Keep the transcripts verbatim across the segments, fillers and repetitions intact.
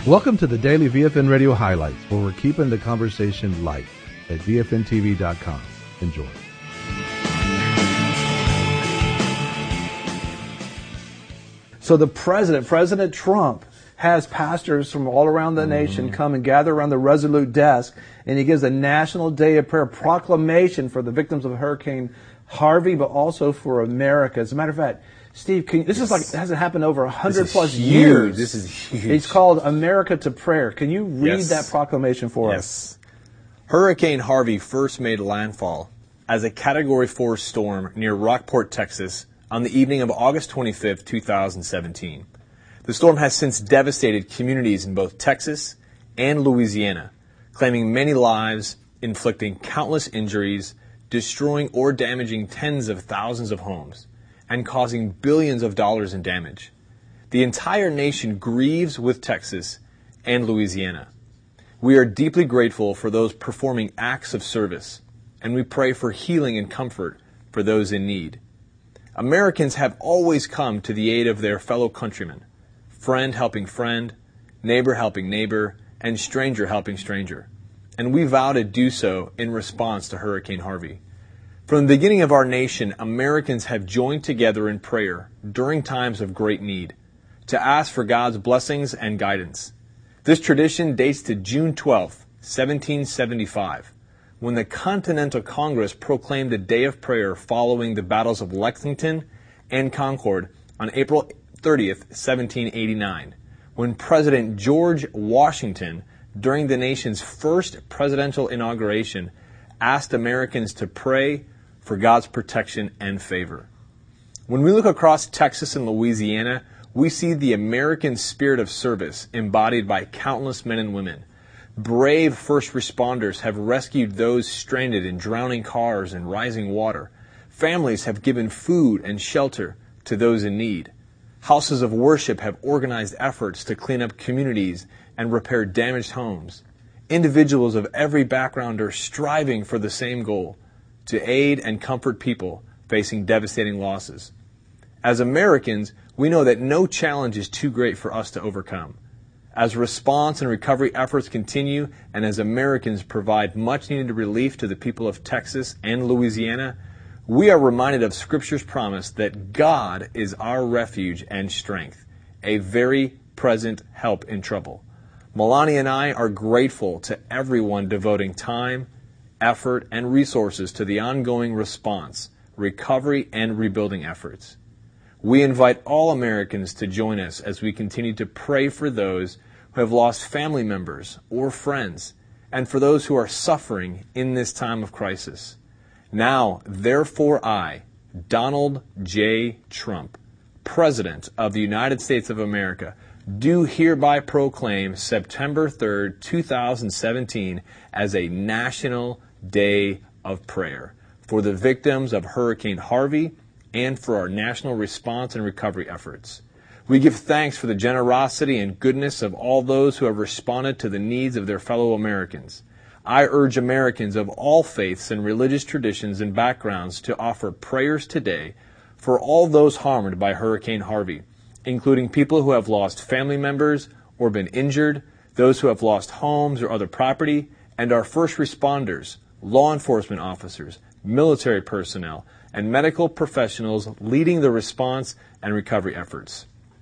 Welcome to the Daily V F N Radio Highlights, where we're keeping the conversation light at V F N T V dot com. Enjoy. So the president, President Trump, has pastors from all around the nation mm-hmm. come and gather around the Resolute desk, and he gives a National Day of Prayer proclamation for the victims of Hurricane Harvey, but also for America. As a matter of fact, Steve, can you, this yes. is like it hasn't happened over a hundred plus huge. years. This is huge. It's called America to Prayer. Can you read yes. that proclamation for yes. us? Hurricane Harvey first made landfall as a Category four storm near Rockport, Texas, on the evening of August twenty-fifth, two thousand seventeen. The storm has since devastated communities in both Texas and Louisiana, claiming many lives, inflicting countless injuries, destroying or damaging tens of thousands of homes, and causing billions of dollars in damage. The entire nation grieves with Texas and Louisiana. We are deeply grateful for those performing acts of service, and we pray for healing and comfort for those in need. Americans have always come to the aid of their fellow countrymen, friend helping friend, neighbor helping neighbor, and stranger helping stranger. And we vow to do so in response to Hurricane Harvey. From the beginning of our nation, Americans have joined together in prayer during times of great need to ask for God's blessings and guidance. This tradition dates to June twelfth, seventeen seventy-five, when the Continental Congress proclaimed a day of prayer following the battles of Lexington and Concord on April thirtieth, seventeen eighty-nine, when President George Washington, during the nation's first presidential inauguration, asked Americans to pray for God's protection and favor. When we look across Texas and Louisiana, we see the American spirit of service embodied by countless men and women. Brave first responders have rescued those stranded in drowning cars and rising water. Families have given food and shelter to those in need. Houses of worship have organized efforts to clean up communities and repair damaged homes. Individuals of every background are striving for the same goal, to aid and comfort people facing devastating losses. As Americans, we know that no challenge is too great for us to overcome. As response and recovery efforts continue, and as Americans provide much-needed relief to the people of Texas and Louisiana, we are reminded of Scripture's promise that God is our refuge and strength, a very present help in trouble. Melania and I are grateful to everyone devoting time, effort, and resources to the ongoing response, recovery, and rebuilding efforts. We invite all Americans to join us as we continue to pray for those who have lost family members or friends, and for those who are suffering in this time of crisis. Now, therefore I, Donald J. Trump, President of the United States of America, do hereby proclaim September third, two thousand seventeen as a National Day of Prayer for the victims of Hurricane Harvey and for our national response and recovery efforts. We give thanks for the generosity and goodness of all those who have responded to the needs of their fellow Americans. I urge Americans of all faiths and religious traditions and backgrounds to offer prayers today for all those harmed by Hurricane Harvey, including people who have lost family members or been injured, those who have lost homes or other property, and our first responders, law enforcement officers, military personnel, and medical professionals leading the response and recovery efforts.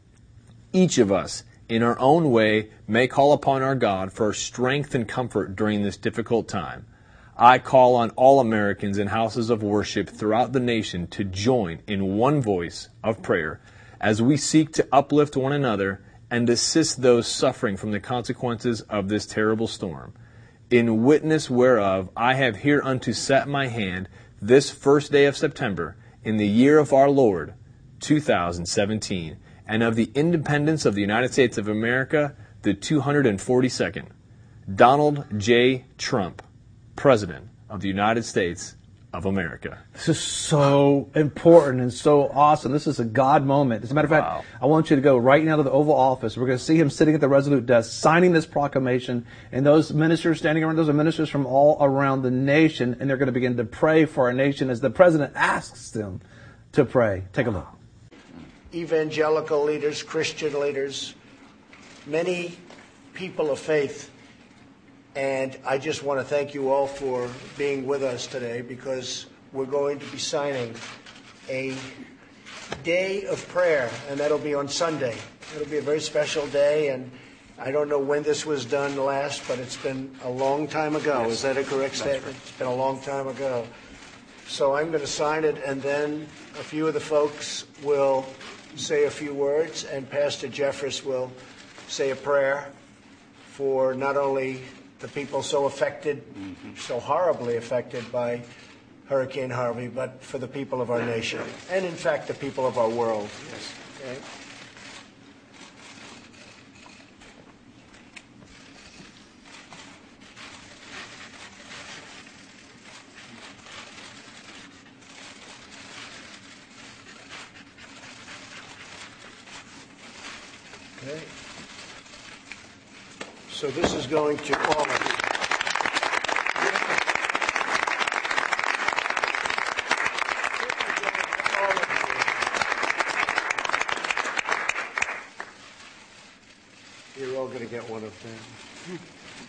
Each of us, in our own way, may call upon our God for strength and comfort during this difficult time. I call on all Americans in houses of worship throughout the nation to join in one voice of prayer as we seek to uplift one another and assist those suffering from the consequences of this terrible storm. In witness whereof I have hereunto set my hand this first day of September in the year of our Lord, two thousand seventeen, and of the independence of the United States of America, the two hundred forty-second. Donald J. Trump, President of the United States of America. This is so important and so awesome. This is a God moment. As a matter of Wow. fact, I want you to go right now to the Oval Office. We're going to see him sitting at the Resolute desk, signing this proclamation, and those ministers standing around, those are ministers from all around the nation, and they're going to begin to pray for our nation as the President asks them to pray. Take a look. Evangelical leaders, Christian leaders, many people of faith. And I just want to thank you all for being with us today, because we're going to be signing a day of prayer, and that'll be on Sunday. It'll be a very special day, and I don't know when this was done last, but it's been a long time ago. Yes. Is that a correct statement? Right. It's been a long time ago. So I'm going to sign it, and then a few of the folks will say a few words, and Pastor Jeffress will say a prayer for not only the people so affected, mm-hmm. so horribly affected by Hurricane Harvey, but for the people of our nation, and in fact the people of our world. Yes. Okay. Okay. So this is going to all of you. You're all going to get one of them.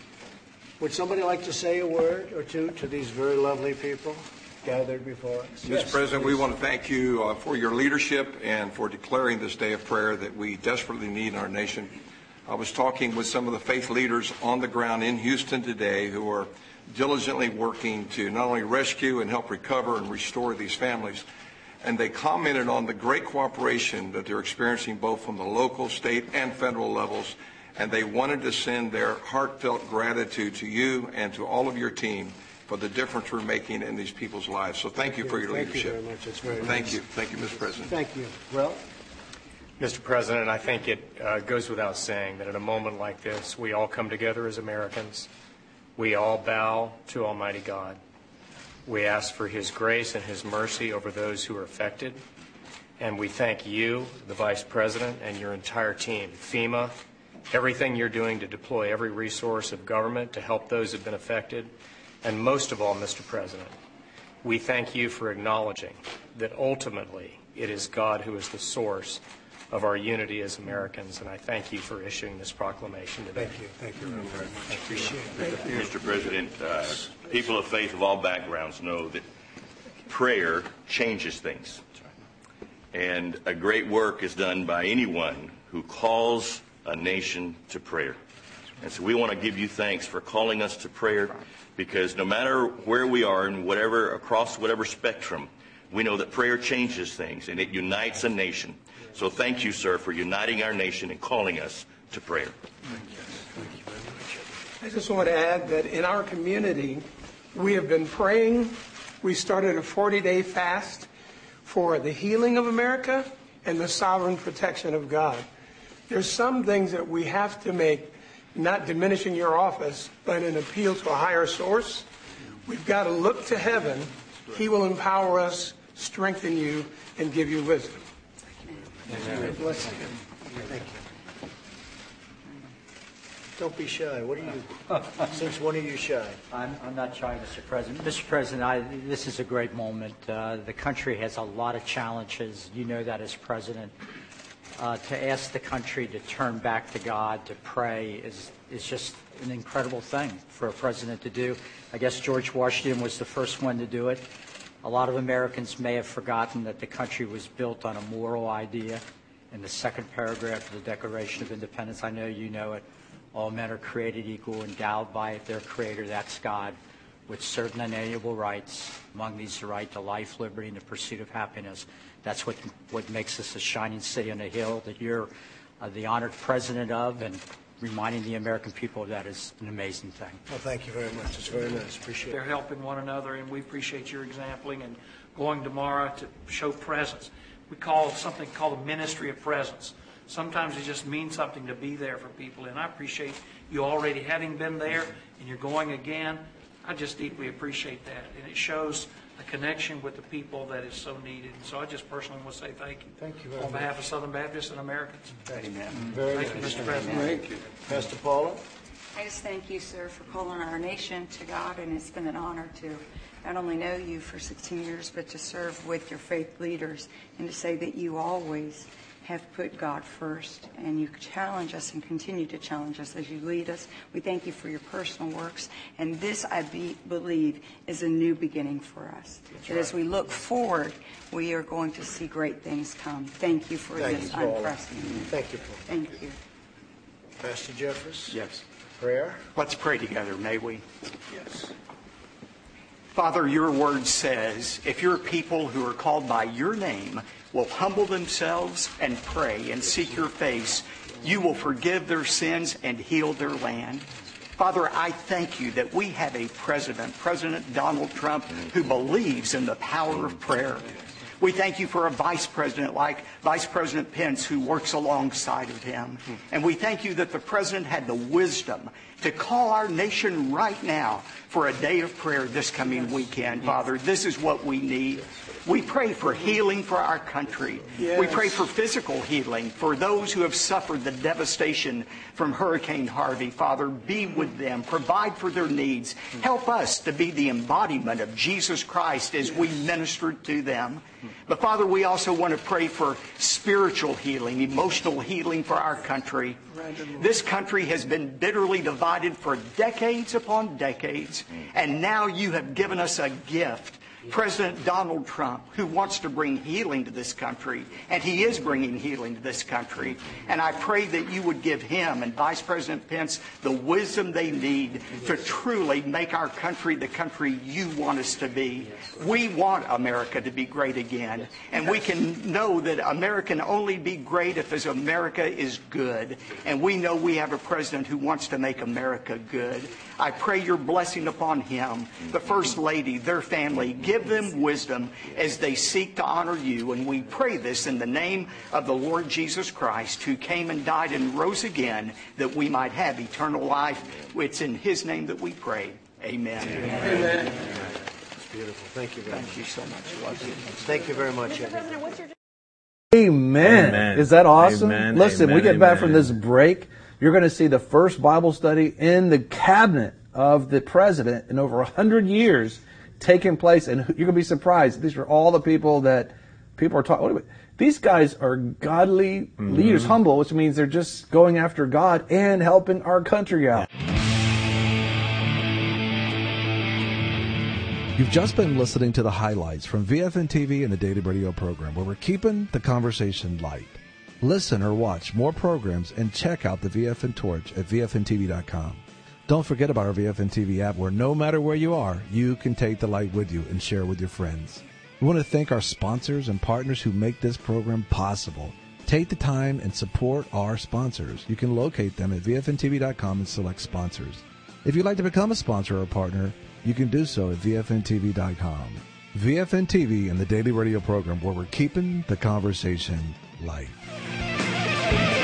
Would somebody like to say a word or two to these very lovely people gathered before us? Mister Yes, President, please. we want to thank you uh, for your leadership and for declaring this day of prayer that we desperately need in our nation. I was talking with some of the faith leaders on the ground in Houston today who are diligently working to not only rescue and help recover and restore these families, and they commented on the great cooperation that they're experiencing both from the local, state, and federal levels, and they wanted to send their heartfelt gratitude to you and to all of your team for the difference we're making in these people's lives. So thank, thank you for your thank leadership. Thank you very much. It's very Thank nice. you. Thank you, Mister President. Thank you. Well, Mister President, I think it uh, goes without saying that at a moment like this, we all come together as Americans. We all bow to Almighty God. We ask for His grace and His mercy over those who are affected. And we thank you, the Vice President, and your entire team, FEMA, everything you're doing to deploy every resource of government to help those who have been affected. And most of all, Mister President, we thank you for acknowledging that ultimately it is God who is the source of our unity as Americans, and I thank you for issuing this proclamation today. Thank you. Thank you very much. I appreciate it. Mister President, uh, people of faith of all backgrounds know that prayer changes things. And a great work is done by anyone who calls a nation to prayer. And so we want to give you thanks for calling us to prayer, because no matter where we are and whatever, across whatever spectrum, we know that prayer changes things and it unites a nation. So thank you, sir, for uniting our nation and calling us to prayer. Thank you. Thank you very much. I just want to add that in our community, we have been praying. We started a forty-day fast for the healing of America and the sovereign protection of God. There's some things that we have to make, not diminishing your office, but an appeal to a higher source. We've got to look to heaven. He will empower us, strengthen you, and give you wisdom. Thank you. Bless you. Thank you. Don't be shy. What are you? Since when are you shy? I'm, I'm not shy, Mister President. Mister President, I, this is a great moment. Uh, the country has a lot of challenges. You know that as President. Uh, to ask the country to turn back to God, to pray, is is just an incredible thing for a president to do. I guess George Washington was the first one to do it. A lot of Americans may have forgotten that the country was built on a moral idea. In the second paragraph of the Declaration of Independence, I know you know it, all men are created equal, endowed by their Creator, that's God, with certain unalienable rights. Among these, the right to life, liberty, and the pursuit of happiness. That's what what makes us a shining city on a hill that you're uh, the honored president of, and reminding the American people of that is an amazing thing. Well, thank you very much. It's very nice. Appreciate it. They're helping one another, and we appreciate your exampling and going tomorrow to show presence. We call something called a ministry of presence. Sometimes it just means something to be there for people, and I appreciate you already having been there, and you're going again. I just deeply appreciate that, and it shows a connection with the people that is so needed. And so I just personally want to say thank you. Thank you very On much. behalf of Southern Baptists and Americans. Thank you. Amen. Very Thank nice. you, Mister President. Thank you. Pastor Paula? I just thank you, sir, for calling our nation to God, and it's been an honor to not only know you for sixteen years, but to serve with your faith leaders, and to say that you always have put God first, and you challenge us and continue to challenge us as you lead us. We thank you for your personal works, and this, I be, believe, is a new beginning for us. That's that right. As we look forward, we are going to see great things come. Thank you for thank this you, unprecedented. Thank you, Paul. Thank you. Pastor Jeffress? Yes. Prayer? Let's pray together, may we? Yes. Father, your word says, if your people who are called by your name will humble themselves and pray and seek your face, you will forgive their sins and heal their land. Father, I thank you that we have a president, President Donald Trump, who believes in the power of prayer. We thank you for a vice president like Vice President Pence, who works alongside of him. And we thank you that the president had the wisdom to call our nation right now for a day of prayer this coming weekend, Father. This is what we need. We pray for healing for our country. Yes. We pray for physical healing for those who have suffered the devastation from Hurricane Harvey. Father, be with them. Provide for their needs. Help us to be the embodiment of Jesus Christ as we minister to them. But Father, we also want to pray for spiritual healing, emotional healing for our country. This country has been bitterly divided for decades upon decades, and now you have given us a gift. President Donald Trump, who wants to bring healing to this country, and he is bringing healing to this country. And I pray that you would give him and Vice President Pence the wisdom they need to truly make our country the country you want us to be. We want America to be great again, and we can know that America can only be great if as America is good. And we know we have a president who wants to make America good. I pray your blessing upon him, the First Lady, their family. Give them wisdom as they seek to honor you. And we pray this in the name of the Lord Jesus Christ, who came and died and rose again that we might have eternal life. It's in his name that we pray. Amen. Amen. That's beautiful. Thank you very much. Thank you so much. Love you. Thank you very much, everyone. Amen. Amen. Is that awesome? Amen. Listen, Amen. we get Amen. back from this break. You're going to see the first Bible study in the cabinet of the president in over one hundred years taking place. And you're going to be surprised. These are all the people that people are talking. These guys are godly mm-hmm. leaders, humble, which means they're just going after God and helping our country out. You've just been listening to the highlights from V F N T V and the Daily Radio program, where we're keeping the conversation light. Listen or watch more programs and check out the V F N Torch at V F N T V dot com. Don't forget about our V F N T V app, where no matter where you are, you can take the light with you and share with your friends. We want to thank our sponsors and partners who make this program possible. Take the time and support our sponsors. You can locate them at V F N T V dot com and select sponsors. If you'd like to become a sponsor or a partner, you can do so at V F N T V dot com. V F N T V and the Daily Radio program, where we're keeping the conversation light.